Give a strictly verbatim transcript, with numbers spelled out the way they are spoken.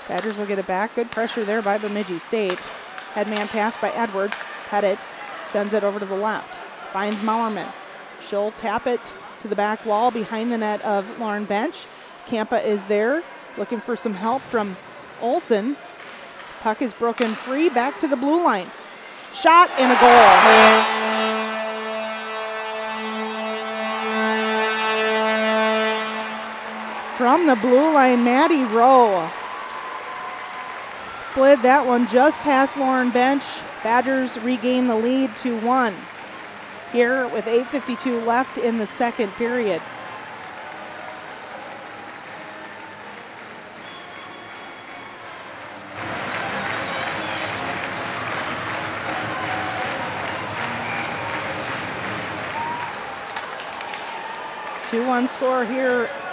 Badgers will get it back. Good pressure there by Bemidji State. Headman pass by Edwards. Pettit sends it over to the left. Finds Mowerman. She'll tap it to the back wall behind the net of Lauren Bench. Kampa is there looking for some help from Olsen. Puck is broken free. Back to the blue line. Shot and a goal. From the blue line, Maddie Rowe slid that one just past Lauren Bench. Badgers regain the lead two one here with eight fifty-two left in the second period. two one score here